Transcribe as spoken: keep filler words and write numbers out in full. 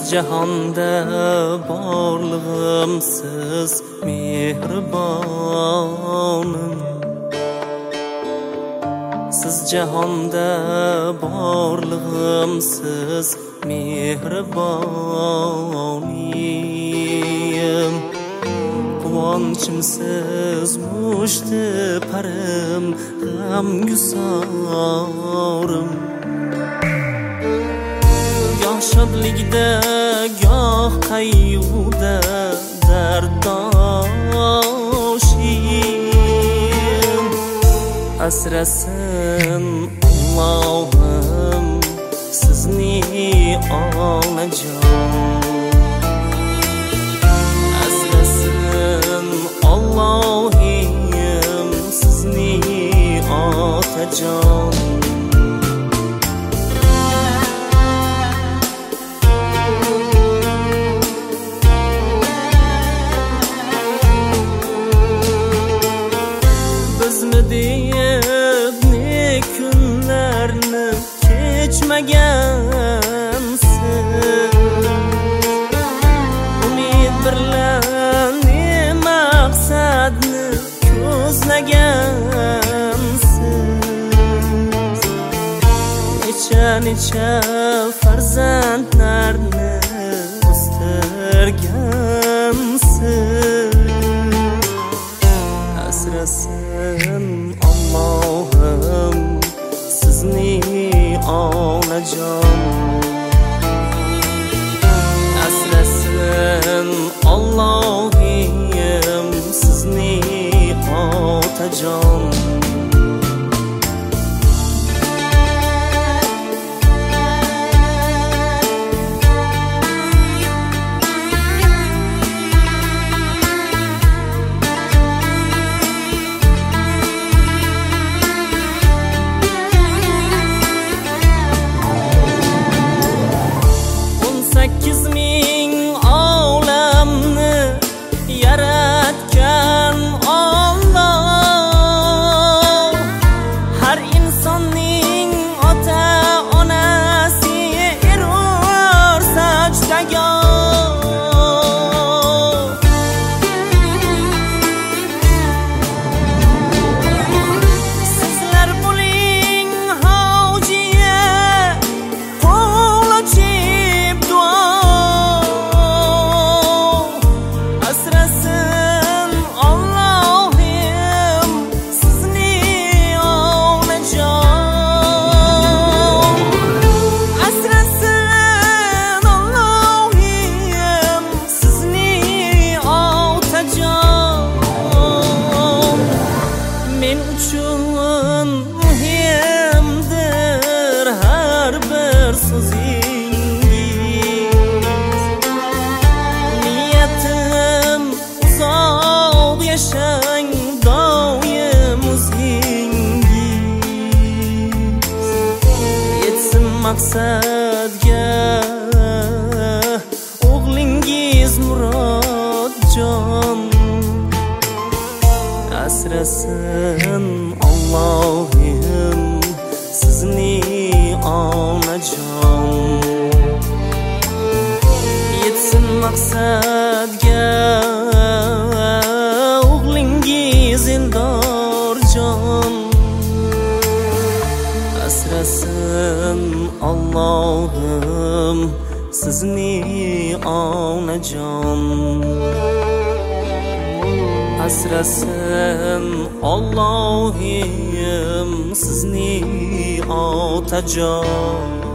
jahonda borlig'imsiz mehribonim. Siz jahonda borlig'imsiz mehribonim. Quvonchimsiz mushti parim, g'amgusorim. Goh shodlikda, goh qayg'uda darddoshim. Asrasin Allohim sizni onajon. Asrasin Allohim sizni otajon. Bizmi deyib ne kunlarni kechmagansiz. Umid bilan ne maqsadni ko'zlagansiz. Necha necha farzandlarni o'stirgansiz. Asrasin Allohim sizni onajon. Asrasin Allohim sizni otajon. sakkiz ming olamni yaratgan Alloh, har insonning ota onasi erur sajdaga. Sizlar bo'ling hojiya, qo'l ochib duo. Asrasin Allohim sizni onajon. Asrasin Allohim sizni otajon. Men uchun muhimdir har bir so'zingiz. Niyatim uzoq yashang doim o'zingiz. Yetsin maqsadga o'g'lingiz Murodjon. Asrasin Allohim sizni onajon. Yetsin maqsadga o'g'lingiz Eldorjon. Asrasin Allohim sizni onajon. Asrasin Allohim sizni otajon.